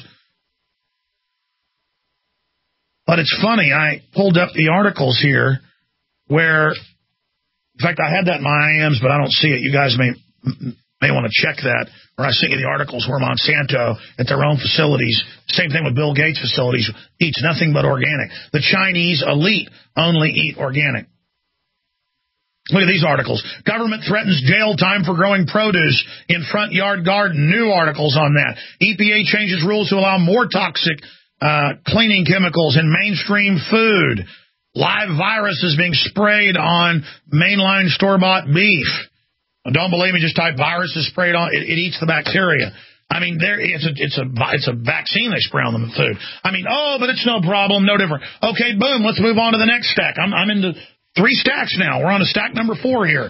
But it's funny. I pulled up the articles here where, in fact, I had that in my I Ms, but I don't see it. You guys may may want to check that. Where I sent you the articles where Monsanto, at their own facilities, same thing with Bill Gates' facilities, eats nothing but organic. The Chinese elite only eat organic. Look at these articles. Government threatens jail time for growing produce in front yard garden. New articles on that. E P A changes rules to allow more toxic uh, cleaning chemicals in mainstream food. Live viruses being sprayed on mainline store-bought beef. Don't believe me, just type viruses sprayed on. It, it eats the bacteria. I mean, there it's a it's a it's a vaccine they spray on the food. I mean, oh, but it's no problem, no different. Okay, boom, let's move on to the next stack. I'm I'm into three stacks now. We're on to stack number four here.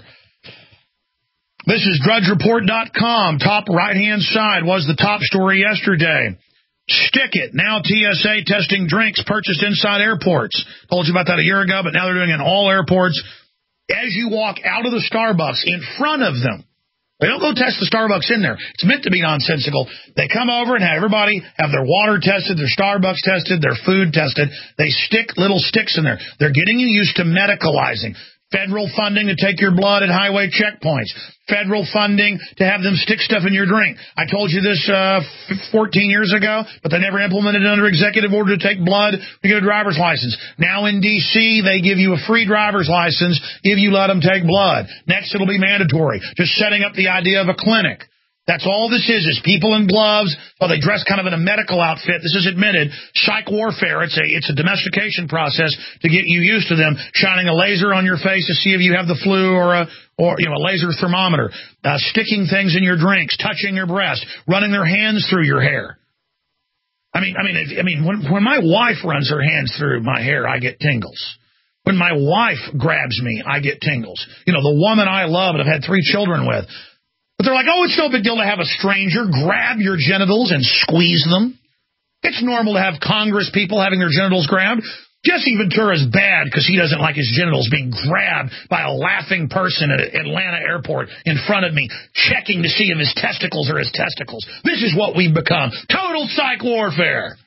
This is Drudge Report dot com. Top right-hand side was the top story yesterday. Stick it. Now T S A testing drinks purchased inside airports. Told you about that a year ago, but now they're doing it in all airports. As you walk out of the Starbucks, in front of them, they don't go test the Starbucks in there. It's meant to be nonsensical. They come over and have everybody have their water tested, their Starbucks tested, their food tested. They stick little sticks in there. They're getting you used to medicalizing. Federal funding to take your blood at highway checkpoints. Federal funding to have them stick stuff in your drink. I told you this uh, fourteen years ago, but they never implemented it under executive order to take blood to get a driver's license. Now in D C, they give you a free driver's license if you let them take blood. Next, it'll be mandatory. Just setting up the idea of a clinic. That's all this is, is people in gloves. Well, they dress kind of in a medical outfit. This is admitted. Psych warfare. It's a it's a domestication process to get you used to them. Shining a laser on your face to see if you have the flu or a or you know a laser thermometer. Uh, sticking things in your drinks, touching your breast, running their hands through your hair. I mean, I mean, if, I mean, when when my wife runs her hands through my hair, I get tingles. When my wife grabs me, I get tingles. You know, the woman I love and I've had three children with. But they're like, oh, it's no big deal to have a stranger grab your genitals and squeeze them. It's normal to have Congress people having their genitals grabbed. Jesse Ventura's bad because he doesn't like his genitals being grabbed by a laughing person at Atlanta airport in front of me, checking to see if his testicles are his testicles. This is what we've become. Total psych warfare.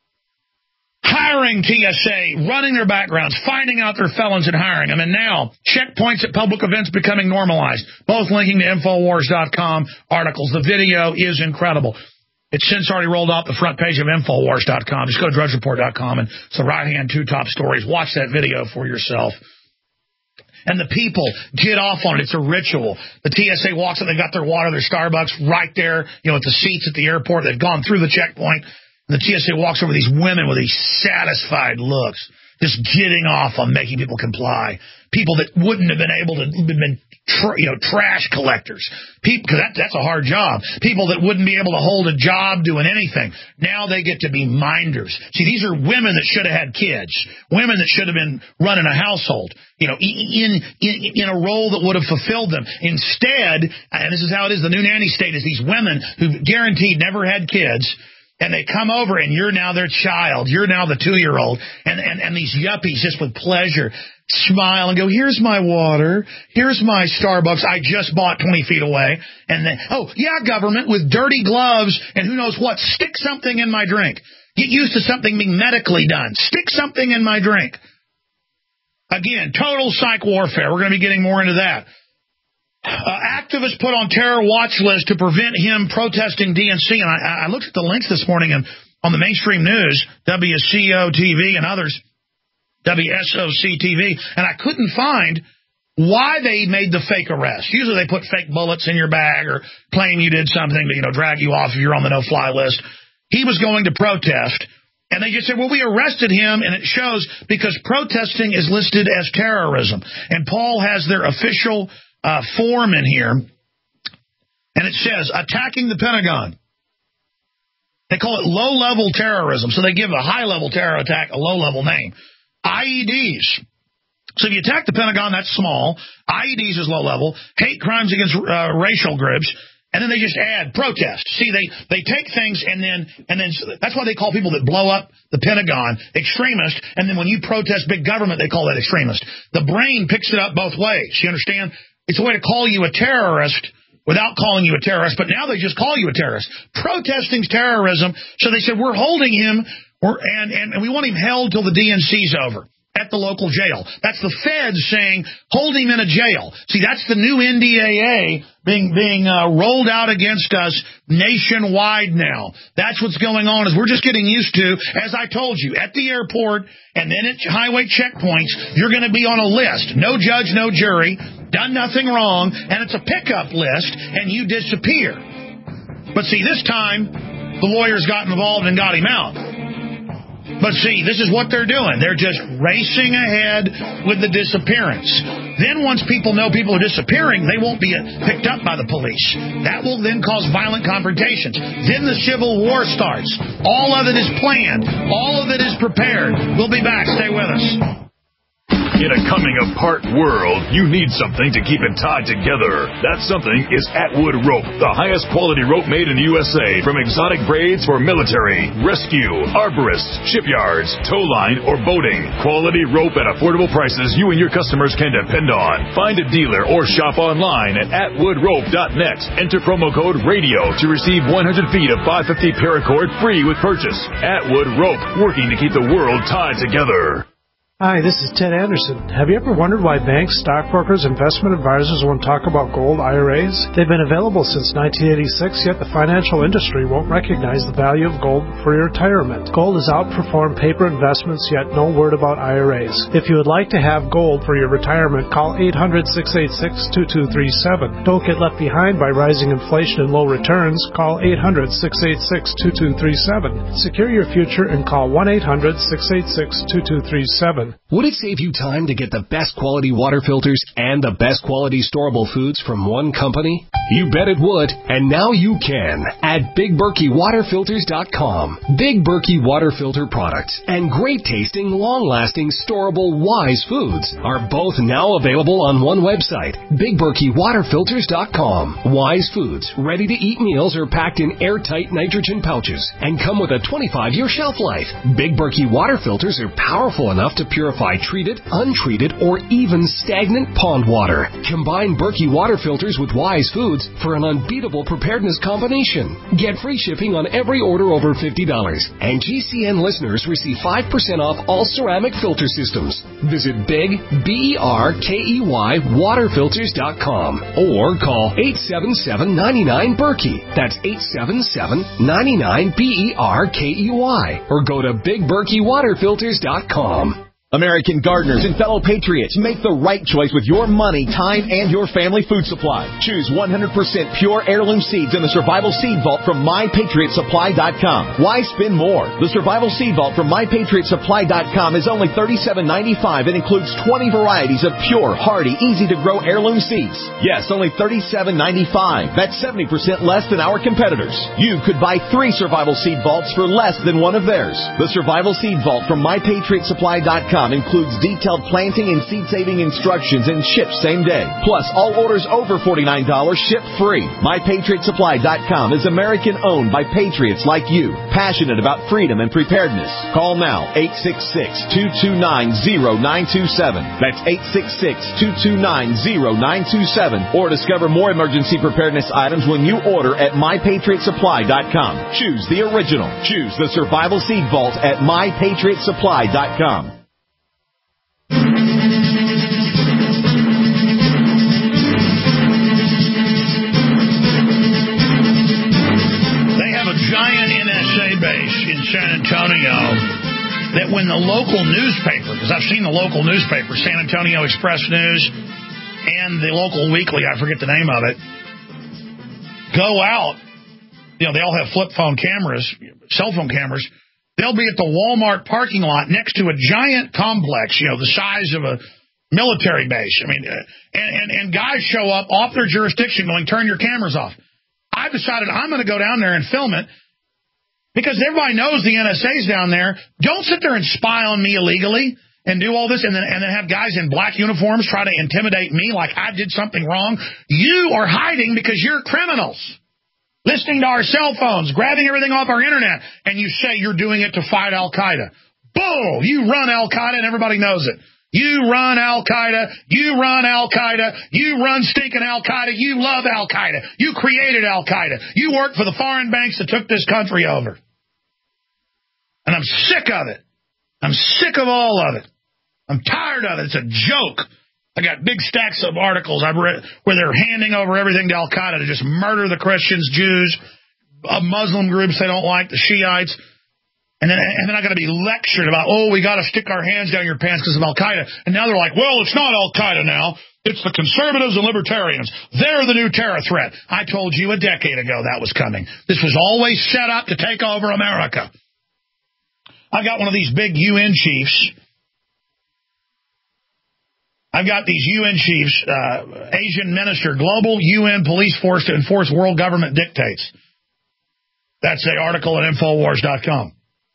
Hiring T S A, running their backgrounds, finding out they're felons and hiring them. And now, checkpoints at public events becoming normalized. Both linking to Infowars dot com articles. The video is incredible. It's since already rolled off the front page of Infowars dot com. Just go to Drudge Report dot com and it's the right-hand two top stories. Watch that video for yourself. And the people get off on it. It's a ritual. The T S A walks up, they've got their water, their Starbucks right there, you know, at the seats at the airport. They've gone through the checkpoint. And the T S A walks over these women with these satisfied looks, just getting off on making people comply. People that wouldn't have been able to have been, tr- you know, trash collectors. People, because that, that's a hard job. People that wouldn't be able to hold a job doing anything. Now they get to be minders. See, these are women that should have had kids. Women that should have been running a household. You know, in, in, in a role that would have fulfilled them. Instead, and this is how it is, the new nanny state is these women who guaranteed never had kids. And they come over, and you're now their child. You're now the two-year-old. And, and, and these yuppies just with pleasure smile and go, here's my water. Here's my Starbucks I just bought twenty feet away. And then, oh, yeah, government, with dirty gloves and who knows what, stick something in my drink. Get used to something being medically done. Stick something in my drink. Again, total psych warfare. We're going to be getting more into that. Uh, activists put on terror watch list to prevent him protesting D N C. And I, I looked at the links this morning and on the mainstream news, W C O T V and others, W S O C T V, and I couldn't find why they made the fake arrest. Usually they put fake bullets in your bag or claim you did something to, you know, drag you off if you're on the no-fly list. He was going to protest, and they just said, well, we arrested him, and it shows because protesting is listed as terrorism. And Paul has their official Uh, form in here, and it says attacking the Pentagon. They call it low-level terrorism, so they give a high-level terror attack a low-level name. I E Ds, So if you attack the Pentagon, that's small. I E Ds is low level. Hate crimes against uh, racial groups. And then they just add protest. See, they, they take things and then, and then that's why they call people that blow up the Pentagon extremist. And then when you protest big government, they call that extremist. The brain picks it up both ways. You understand? It's a way to call you a terrorist without calling you a terrorist. But now they just call you a terrorist. Protesting's terrorism. So they said, we're holding him or, and, and, and we want him held till the D N C's over. At the local jail. That's the feds saying, hold him in a jail. See, that's the new N D A A being being uh, rolled out against us nationwide now. That's what's going on, is we're just getting used to, as I told you, at the airport and then at highway checkpoints, you're going to be on a list. No judge, no jury, done nothing wrong, and it's a pickup list, and you disappear. But see, this time, the lawyers got involved and got him out. But see, this is what they're doing. They're just racing ahead with the disappearance. Then once people know people are disappearing, they won't be picked up by the police. That will then cause violent confrontations. Then the Civil War starts. All of it is planned. All of it is prepared. We'll be back. Stay with us. In a coming-apart world, you need something to keep it tied together. That something is Atwood Rope, the highest quality rope made in the U S A, from exotic braids for military, rescue, arborists, shipyards, tow line, or boating. Quality rope at affordable prices you and your customers can depend on. Find a dealer or shop online at atwood rope dot net. Enter promo code RADIO to receive one hundred feet of five fifty paracord free with purchase. Atwood Rope, working to keep the world tied together. Hi, this is Ted Anderson. Have you ever wondered why banks, stockbrokers, investment advisors won't talk about gold I R As? They've been available since nineteen eighty-six, yet the financial industry won't recognize the value of gold for your retirement. Gold has outperformed paper investments, yet no word about I R As. If you would like to have gold for your retirement, call eight hundred, six eight six, two two three seven. Don't get left behind by rising inflation and low returns. Call eight hundred, six eight six, two two three seven. Secure your future and call one eight hundred, six eight six, two two three seven. Would it save you time to get the best quality water filters and the best quality storable foods from one company? You bet it would, and now you can at Big Berkey Water Filters dot com. Big Berkey Water Filter products and great tasting, long-lasting, storable Wise foods are both now available on one website, Big Berkey Water Filters dot com. Wise foods, ready-to-eat meals are packed in airtight nitrogen pouches and come with a twenty-five year shelf life. Big Berkey Water Filters are powerful enough to purify treated, untreated, or even stagnant pond water. Combine Berkey Water Filters with Wise Foods for an unbeatable preparedness combination. Get free shipping on every order over fifty dollars. And G C N listeners receive five percent off all ceramic filter systems. Visit Big, B E R K E Y, water filters dot com or call eight seven seven, nine nine, Berkey. That's eight seven seven, nine nine, B E R K E Y. Or go to Big Berkey Water Filters dot com. American gardeners and fellow patriots, make the right choice with your money, time, and your family food supply. Choose one hundred percent pure heirloom seeds in the Survival Seed Vault from my patriot supply dot com. Why spend more? The Survival Seed Vault from my patriot supply dot com is only thirty-seven ninety-five and includes twenty varieties of pure, hardy, easy-to-grow heirloom seeds. Yes, only thirty-seven ninety-five. That's seventy percent less than our competitors. You could buy three Survival Seed Vaults for less than one of theirs. The Survival Seed Vault from my patriot supply dot com includes detailed planting and seed-saving instructions and ships same day. Plus, all orders over forty-nine dollars ship free. my patriot supply dot com is American-owned by patriots like you, passionate about freedom and preparedness. Call now, eight six six, two two nine, zero nine two seven. That's eight six six, two two nine, zero nine two seven. Or discover more emergency preparedness items when you order at my patriot supply dot com. Choose the original. Choose the Survival Seed Vault at my patriot supply dot com. Giant N S A base in San Antonio that when the local newspaper, because I've seen the local newspaper, San Antonio Express News and the local weekly, I forget the name of it, go out, you know, they all have flip phone cameras, cell phone cameras, they'll be at the Walmart parking lot next to a giant complex, you know, the size of a military base. I mean, and, and, and guys show up off their jurisdiction going, turn your cameras off. I've decided I'm going to go down there and film it because everybody knows the N S A's down there. Don't sit there and spy on me illegally and do all this and then and then have guys in black uniforms try to intimidate me like I did something wrong. You are hiding because you're criminals. Listening to our cell phones, grabbing everything off our internet, and you say you're doing it to fight Al-Qaeda. Bull! You run Al-Qaeda and everybody knows it. You run Al-Qaeda. You run Al-Qaeda. You run stinking Al-Qaeda. You love Al-Qaeda. You created Al-Qaeda. You worked for the foreign banks that took this country over. And I'm sick of it. I'm sick of all of it. I'm tired of it. It's a joke. I got big stacks of articles I've read where they're handing over everything to Al-Qaeda to just murder the Christians, Jews, uh, Muslim groups they don't like, the Shiites. And then, and then I got to be lectured about, oh, we got to stick our hands down your pants because of Al-Qaeda. And now they're like, well, it's not Al-Qaeda now. It's the conservatives and libertarians. They're the new terror threat. I told you a decade ago that was coming. This was always set up to take over America. I got one of these big U N chiefs. I've got these U N chiefs, uh, Asian minister, global U N police force to enforce world government dictates. That's the article at Infowars dot com.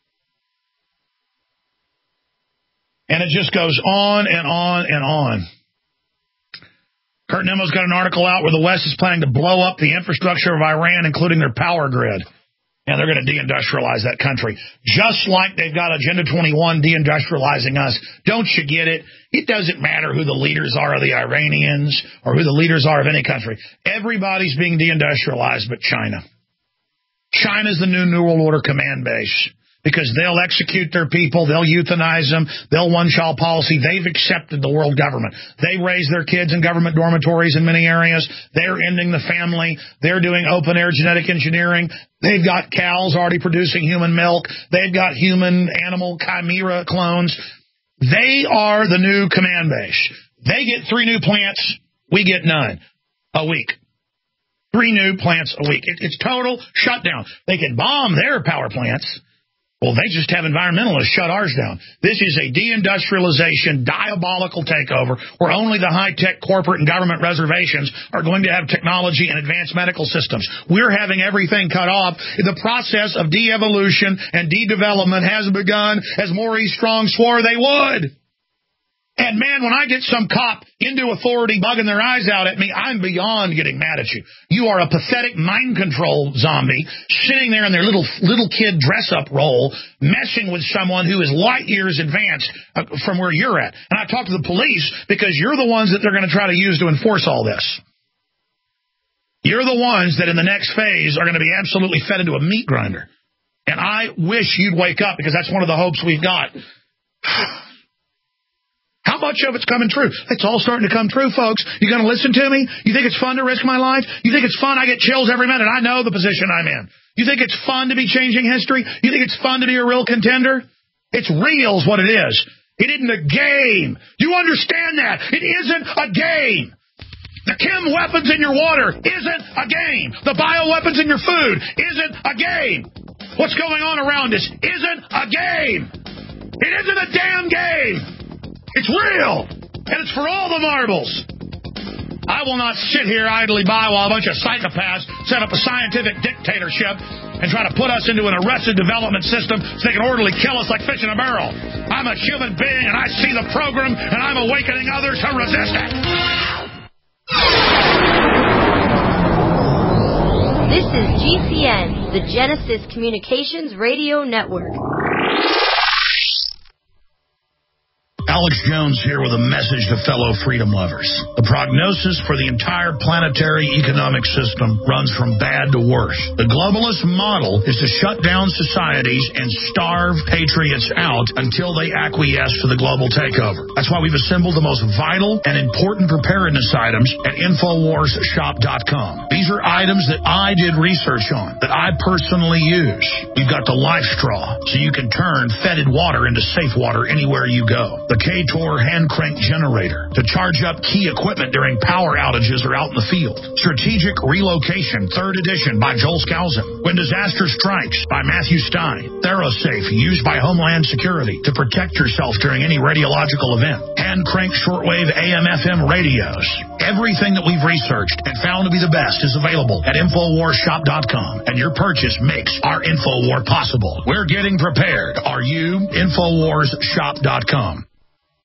And it just goes on and on and on. Kurt Nemo's got an article out where the West is planning to blow up the infrastructure of Iran, including their power grid. And they're going to deindustrialize that country, just like they've got Agenda twenty-one deindustrializing us. Don't you get it? It doesn't matter who the leaders are of the Iranians or who the leaders are of any country. Everybody's being deindustrialized but China. China's the new New World Order command base because they'll execute their people. They'll euthanize them. They'll one-child policy. They've accepted the world government. They raise their kids in government dormitories in many areas. They're ending the family. They're doing open-air genetic engineering. They've got cows already producing human milk. They've got human-animal chimera clones. They are the new command base. They get three new plants. We get none a week. Three new plants a week. It, it's total shutdown. They can bomb their power plants. Well, they just have environmentalists shut ours down. This is a deindustrialization, diabolical takeover where only the high-tech corporate and government reservations are going to have technology and advanced medical systems. We're having everything cut off. The process of de-evolution and de-development has begun, as Maurice Strong swore they would. And, man, when I get some cop into authority bugging their eyes out at me, I'm beyond getting mad at you. You are a pathetic mind control zombie sitting there in their little little kid dress-up role messing with someone who is light years advanced uh, from where you're at. And I talk to the police because you're the ones that they're going to try to use to enforce all this. You're the ones that in the next phase are going to be absolutely fed into a meat grinder. And I wish you'd wake up because that's one of the hopes we've got. How much of it's coming true? It's all starting to come true, folks. You going to listen to me? You think it's fun to risk my life? You think it's fun? I get chills every minute. I know the position I'm in. You think it's fun to be changing history? You think it's fun to be a real contender? It's real is what it is. It isn't a game. You understand that? It isn't a game. The chem weapons in your water isn't a game. The bioweapons in your food isn't a game. What's going on around us isn't a game. It isn't a damn game. It's real, and it's for all the marbles. I will not sit here idly by while a bunch of psychopaths set up a scientific dictatorship and try to put us into an arrested development system so they can orderly kill us like fish in a barrel. I'm a human being, and I see the program, and I'm awakening others to resist it. This is G C N, the Genesis Communications Radio Network. Alex Jones here with a message to fellow freedom lovers. The prognosis for the entire planetary economic system runs from bad to worse. The globalist model is to shut down societies and starve patriots out until they acquiesce to the global takeover. That's why we've assembled the most vital and important preparedness items at Infowars Shop dot com. These are items that I did research on, that I personally use. You've got the Life Straw, so you can turn fetid water into safe water anywhere you go. The K-Tor hand crank generator to charge up key equipment during power outages or out in the field. Strategic Relocation, third edition by Joel Skousen. When Disaster Strikes by Matthew Stein. ThyroSafe, used by Homeland Security to protect yourself during any radiological event. Hand crank shortwave A M F M radios. Everything that we've researched and found to be the best is available at Infowars Shop dot com, and your purchase makes our Infowar possible. We're getting prepared. Are you? Infowars Shop dot com.